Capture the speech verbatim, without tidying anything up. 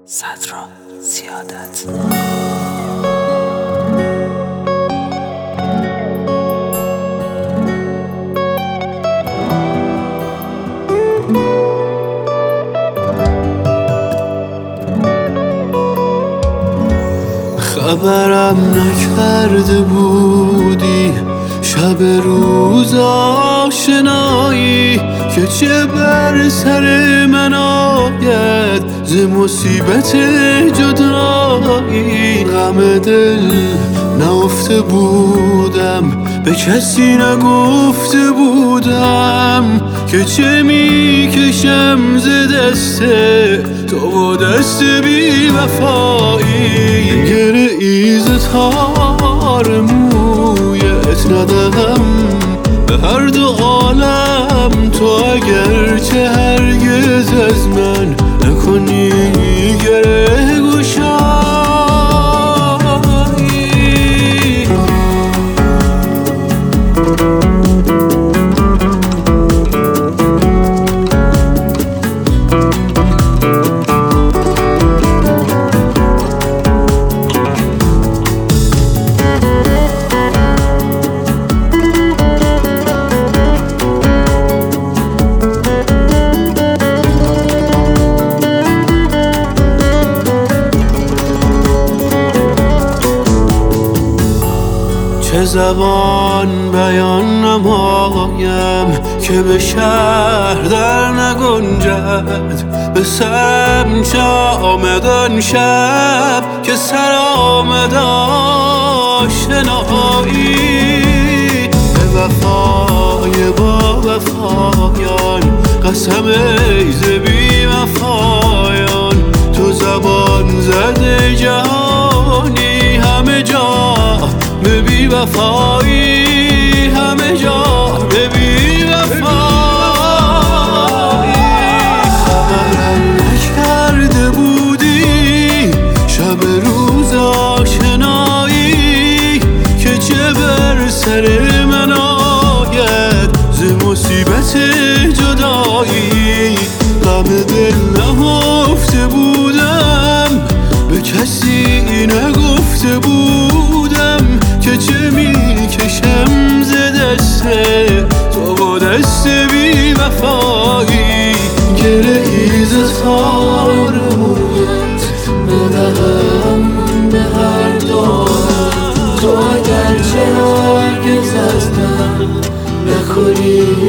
صدرا زیادت. خبرم نکرده بودی شب روز آشنایی که چه بر سر من آید ز مصیبت جدایی. غم دل نهفته بودم به کسی نگفته بودم که چه میکشم ز دست تو و دست بی وفایی. گره ایز تار مویت ندهم به هر دو عالم تو اگرچه هرگز از من نکنی گره گشایی. چه زبان بیان نمایم که به شهر در نگنجد، به سرم چه آمد آن شب که سر آمد آشنایی. به وفای با وفایان قسم ای ز بی وفایان، تو زبان زده جهانی همه جا به بی وفایی، همه جا به بی وفایی. خبرم نکرده بودی شب روز آشنایی که چه بر سر من آید ز مصیبت جدایی. غم دل نهفته بودم به کسی نگفته بودم که چه میکشم ز دست تو با دست بی وفایی. گره ایز تار مویت ندهم به هر دو تو اگرچه هرگز از من نکنی